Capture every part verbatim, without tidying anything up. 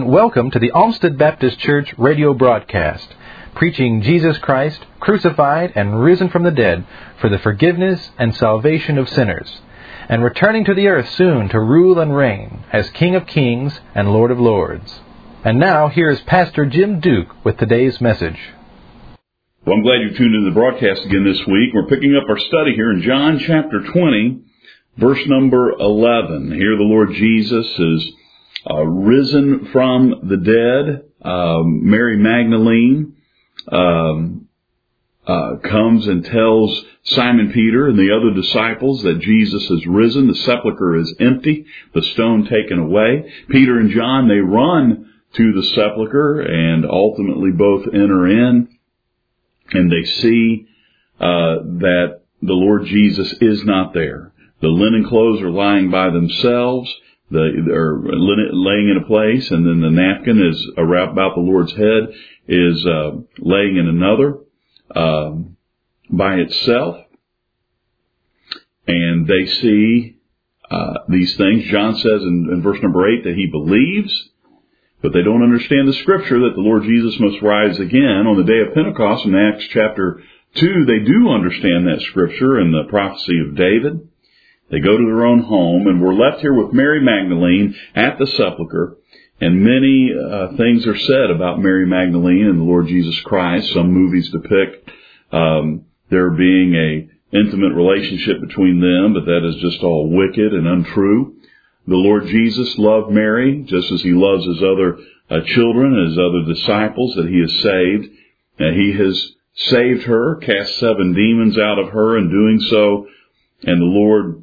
and welcome to the Olmsted Baptist Church radio broadcast, preaching Jesus Christ, crucified and risen from the dead for the forgiveness and salvation of sinners, and returning to the earth soon to rule and reign as King of Kings and Lord of Lords. And now, here is Pastor Jim Duke with today's message. Well, I'm glad you tuned in to the broadcast again this week. We're picking up our study here in John chapter twenty, verse number eleven. Here the Lord Jesus is uh, risen from the dead. Um, Mary Magdalene um, uh, comes and tells Simon Peter and the other disciples that Jesus is risen. The sepulchre is empty, the stone taken away. Peter and John, they run to the sepulchre and ultimately both enter in, and they see uh, that the Lord Jesus is not there. The linen clothes are lying by themselves. The, they're laying in a place, and then the napkin is wrapped about the Lord's head is uh, laying in another um, by itself. And they see uh, these things. John says in, in verse number eight that he believes, but they don't understand the scripture that the Lord Jesus must rise again. On the day of Pentecost in Acts chapter two, they do understand that scripture and the prophecy of David. They go to their own home, and we're left here with Mary Magdalene at the sepulchre, and many uh, things are said about Mary Magdalene and the Lord Jesus Christ. Some movies depict um, there being a intimate relationship between them, but that is just all wicked and untrue. The Lord Jesus loved Mary just as he loves his other uh, children, his other disciples that he has saved. And he has saved her, cast seven demons out of her in doing so, and the Lord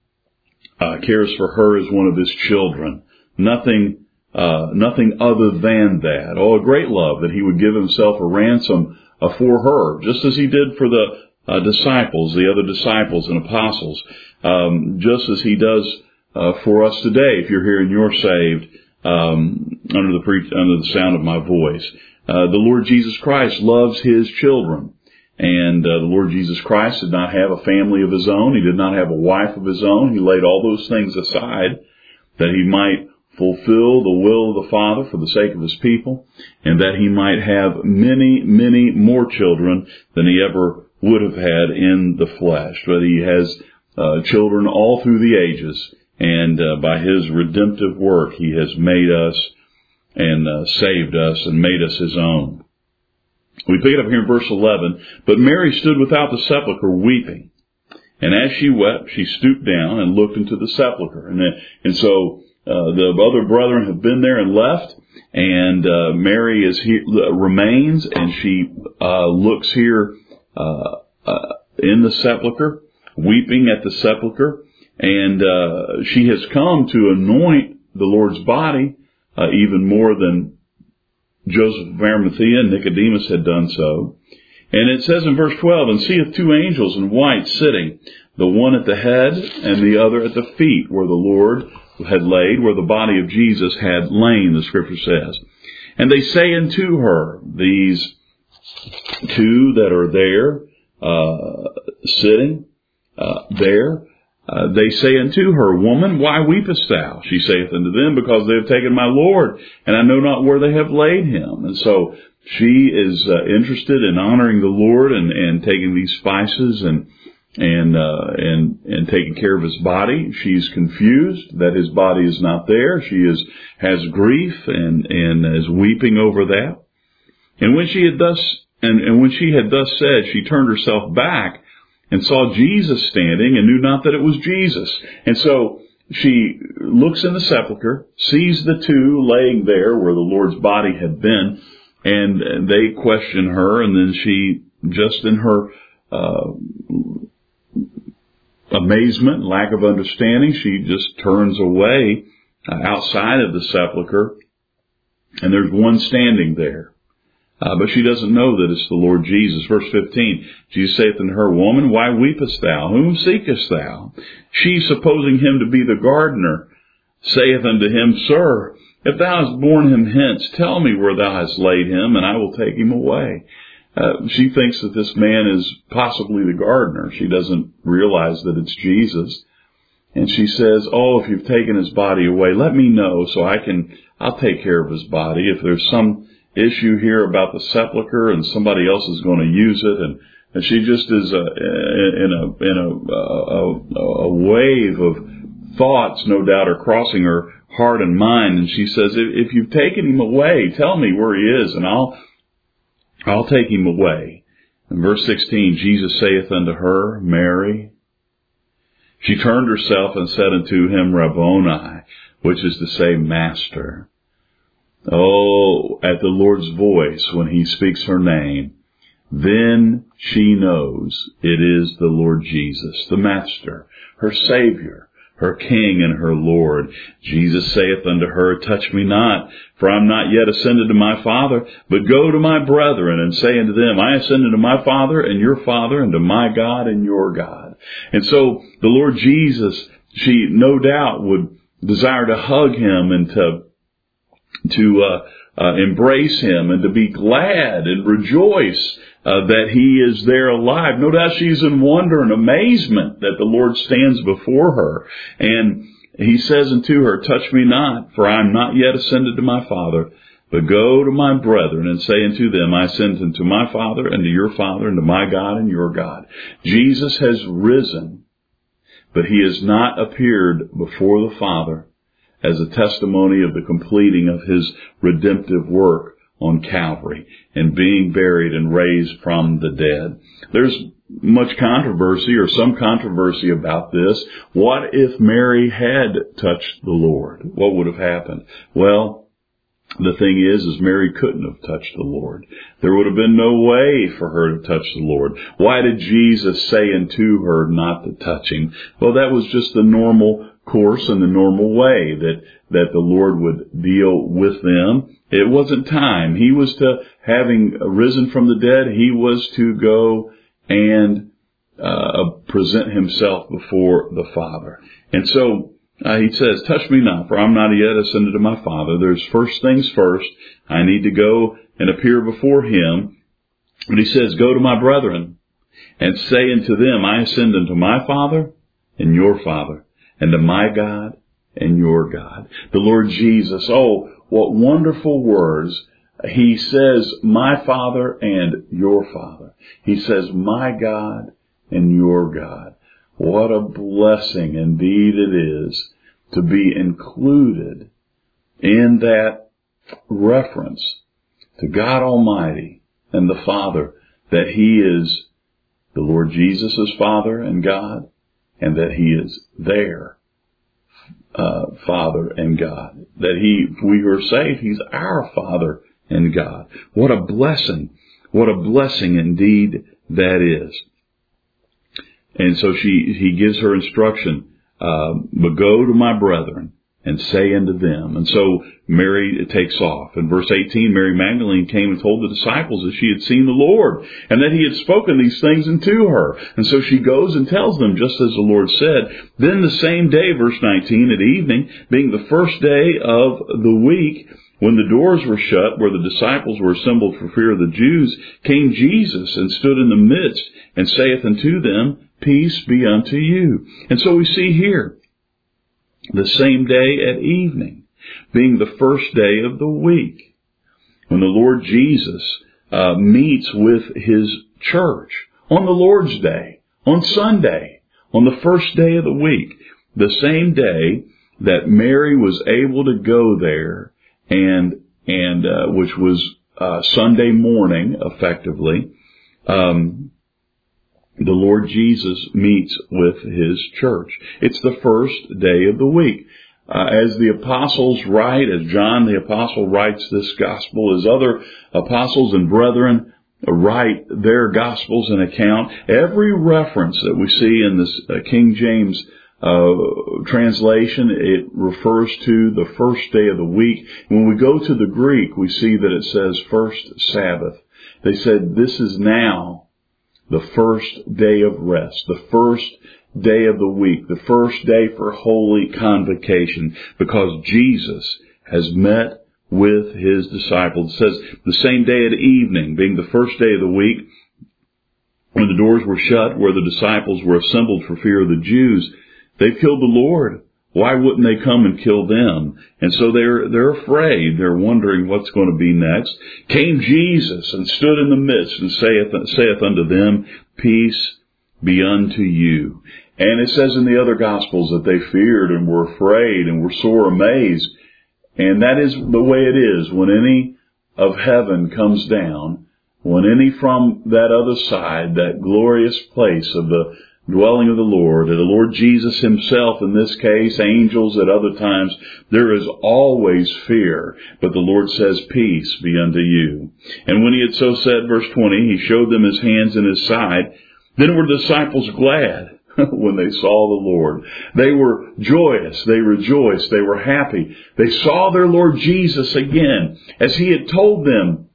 Uh, cares for her as one of his children. Nothing, uh, nothing other than that. Oh, a great love that he would give himself a ransom uh, for her, just as he did for the uh, disciples, the other disciples and apostles, um, just as he does uh, for us today. If you're here and you're saved um, under the pre- under the sound of my voice, uh, the Lord Jesus Christ loves his children. And uh, the Lord Jesus Christ did not have a family of his own. He did not have a wife of his own. He laid all those things aside that he might fulfill the will of the Father for the sake of his people, and that he might have many, many more children than he ever would have had in the flesh. But he has uh, children all through the ages, and uh, by his redemptive work, he has made us and uh, saved us and made us his own. We pick it up here in verse eleven. But Mary stood without the sepulchre weeping. And as she wept, she stooped down and looked into the sepulchre. And, then, and so uh, the other brethren have been there and left. And uh, Mary is here, remains, and she uh, looks here uh, uh, in the sepulchre, weeping at the sepulchre. And uh, she has come to anoint the Lord's body uh, even more than Joseph of Arimathea and Nicodemus had done so. And it says in verse twelve, and seeth two angels in white sitting, the one at the head and the other at the feet, where the Lord had laid, where the body of Jesus had lain, the scripture says. And they say unto her, these two that are there, uh, sitting uh, there, Uh, they say unto her, Woman, why weepest thou? She saith unto them, Because they have taken my Lord, and I know not where they have laid him. And so she is uh, interested in honoring the Lord and, and taking these spices and and uh, and and taking care of his body. She's confused that his body is not there. She is has grief and and is weeping over that. And when she had thus and, and when she had thus said, she turned herself back and saw Jesus standing, and knew not that it was Jesus. And so she looks in the sepulchre, sees the two laying there where the Lord's body had been, and they question her, and then she, just in her uh, amazement, lack of understanding, she just turns away uh, outside of the sepulchre, and there's one standing there. Uh, but she doesn't know that it's the Lord Jesus. Verse fifteen, Jesus saith unto her, Woman, why weepest thou? Whom seekest thou? She, supposing him to be the gardener, saith unto him, Sir, if thou hast borne him hence, tell me where thou hast laid him, and I will take him away. Uh, she thinks that this man is possibly the gardener. She doesn't realize that it's Jesus. And she says, oh, if you've taken his body away, let me know so I can I'll take care of his body. If there's some issue here about the sepulcher and somebody else is going to use it, and, and she just is a, in a in a, a, a wave of thoughts, no doubt, are crossing her heart and mind. And she says, if, if you've taken him away, tell me where he is, and I'll I'll take him away. In verse sixteen, Jesus saith unto her, Mary. She turned herself and said unto him, Rabboni, which is to say, Master. Oh, at the Lord's voice when he speaks her name, then she knows it is the Lord Jesus, the Master, her Savior, her King and her Lord. Jesus saith unto her, Touch me not, for I am not yet ascended to my Father, but go to my brethren and say unto them, I ascended to my Father and your Father, and to my God and your God. And so the Lord Jesus, she no doubt would desire to hug him and to to uh, uh, embrace him and to be glad and rejoice uh, that he is there alive. No doubt she's in wonder and amazement that the Lord stands before her. And he says unto her, Touch me not, for I am not yet ascended to my Father, but go to my brethren and say unto them, I ascend unto my Father and to your Father and to my God and your God. Jesus has risen, but he has not appeared before the Father as a testimony of the completing of his redemptive work on Calvary and being buried and raised from the dead. There's much controversy or some controversy about this. What if Mary had touched the Lord? What would have happened? Well, the thing is, is Mary couldn't have touched the Lord. There would have been no way for her to touch the Lord. Why did Jesus say unto her not to touch him? Well, that was just the normal course and the normal way that, that the Lord would deal with them. It wasn't time. He was to, having risen from the dead, he was to go and uh, present himself before the Father. And so, Uh, he says, Touch me not, for I'm not yet ascended to my Father. There's first things first. I need to go and appear before him. And he says, Go to my brethren and say unto them, I ascend unto my Father and your Father, and to my God and your God. The Lord Jesus, oh, what wonderful words. He says, my Father and your Father. He says, my God and your God. What a blessing indeed it is to be included in that reference to God Almighty and the Father, that he is the Lord Jesus' Father and God, and that he is their uh, Father and God. That he, if we are saved, he's our Father and God. What a blessing. What a blessing indeed that is. And so she, he gives her instruction, uh, but go to my brethren and say unto them. And so Mary takes off. In verse eighteen, Mary Magdalene came and told the disciples that she had seen the Lord and that he had spoken these things unto her. And so she goes and tells them just as the Lord said. Then the same day, verse nineteen, at evening, being the first day of the week, when the doors were shut, where the disciples were assembled for fear of the Jews, came Jesus and stood in the midst and saith unto them, Peace be unto you. And so we see here, the same day at evening, being the first day of the week, when the Lord Jesus uh, meets with his church on the Lord's Day, on Sunday, on the first day of the week, the same day that Mary was able to go there, and and uh, which was uh, Sunday morning, effectively. Um, The Lord Jesus meets with his church. It's the first day of the week. Uh, as the apostles write, as John the apostle writes this gospel, as other apostles and brethren write their gospels and account, every reference that we see in this uh, King James uh, translation, it refers to the first day of the week. When we go to the Greek, we see that it says first Sabbath. They said this is now the first day of rest, the first day of the week, the first day for holy convocation, because Jesus has met with his disciples. It says the same day at evening, being the first day of the week, when the doors were shut, where the disciples were assembled for fear of the Jews, they killed the Lord Why wouldn't they come and kill them? And so they're, they're afraid. They're wondering what's going to be next. Came Jesus and stood in the midst and saith, saith unto them, Peace be unto you. And it says in the other Gospels that they feared and were afraid and were sore amazed. And that is the way it is when any of heaven comes down, when any from that other side, that glorious place of the dwelling of the Lord, and the Lord Jesus himself in this case, angels at other times, there is always fear. But the Lord says, Peace be unto you. And when he had so said, verse twenty, he showed them his hands and his side. Then were the disciples glad when they saw the Lord. They were joyous. They rejoiced. They were happy. They saw their Lord Jesus again, as he had told them,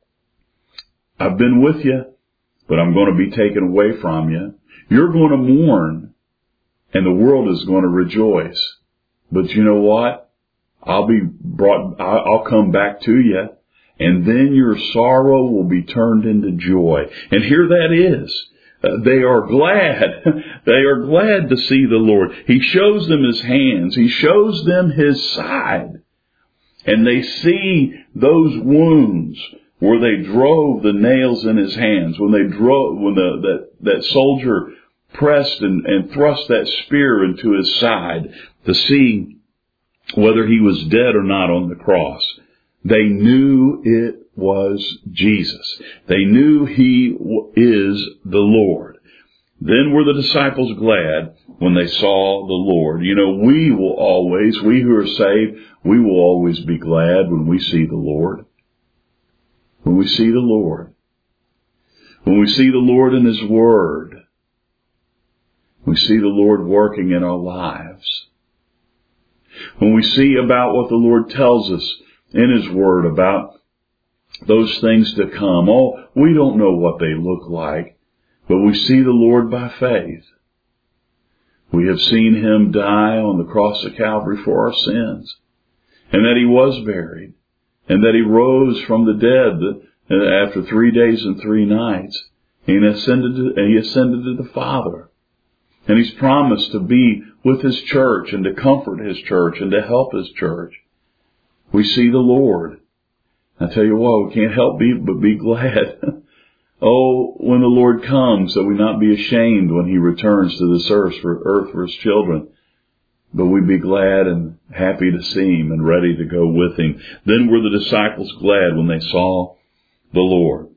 I've been with you, but I'm going to be taken away from you. You're going to mourn, and the world is going to rejoice. But you know what? I'll be brought, I'll come back to you, and then your sorrow will be turned into joy. And here that is. Uh, they are glad. They are glad to see the Lord. He shows them his hands. He shows them his side. And they see those wounds where they drove the nails in his hands, when they drove, when the, that, that soldier pressed and, and thrust that spear into his side to see whether he was dead or not on the cross. They knew it was Jesus. They knew he is the Lord. Then were the disciples glad when they saw the Lord. You know, we will always, we who are saved, we will always be glad when we see the Lord. When we see the Lord. When we see the Lord in his word. We see the Lord working in our lives. When we see about what the Lord tells us in his word about those things to come. Oh, we don't know what they look like, but we see the Lord by faith. We have seen him die on the cross of Calvary for our sins, and that he was buried, and that he rose from the dead after three days and three nights, and he ascended to, and he ascended to the Father. And he's promised to be with his church and to comfort his church and to help his church. We see the Lord. I tell you what, we can't help be, but be glad. Oh, when the Lord comes, that we not be ashamed when he returns to this earth for, earth for his children, but we be glad and happy to see him and ready to go with him. Then were the disciples glad when they saw the Lord.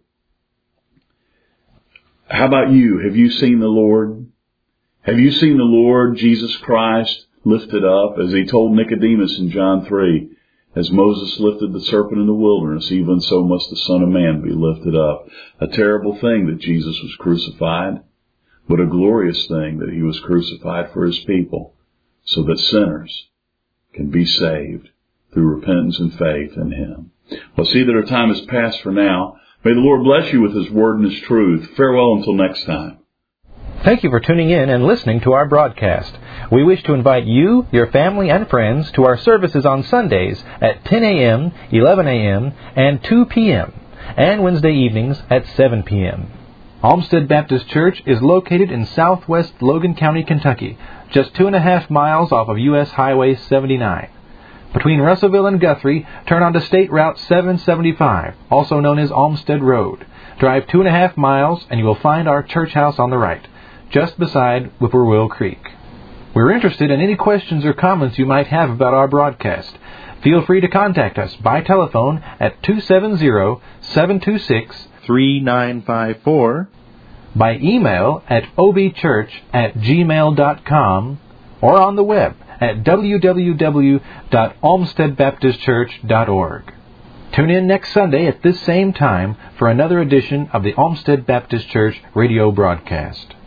How about you? Have you seen the Lord? Have you seen the Lord Jesus Christ lifted up, as he told Nicodemus in John three? As Moses lifted the serpent in the wilderness, even so must the Son of Man be lifted up. A terrible thing that Jesus was crucified, but a glorious thing that he was crucified for his people, so that sinners can be saved through repentance and faith in him. Well, see that our time has passed for now. May the Lord bless you with his word and his truth. Farewell until next time. Thank you for tuning in and listening to our broadcast. We wish to invite you, your family, and friends to our services on Sundays at ten a.m., eleven a.m., and two p.m., and Wednesday evenings at seven p.m. Olmsted Baptist Church is located in southwest Logan County, Kentucky, just two and a half miles off of U S Highway seventy-nine. Between Russellville and Guthrie, turn onto State Route seven seventy-five, also known as Olmsted Road. Drive two and a half miles and you will find our church house on the right, just beside Whippoorwill Creek. We're interested in any questions or comments you might have about our broadcast. Feel free to contact us by telephone at two seven zero, seven two six, three nine five four, by email at obchurch at gmail dot com, or on the web at w w w dot olmsted baptist church dot org. Tune in next Sunday at this same time for another edition of the Olmsted Baptist Church radio broadcast.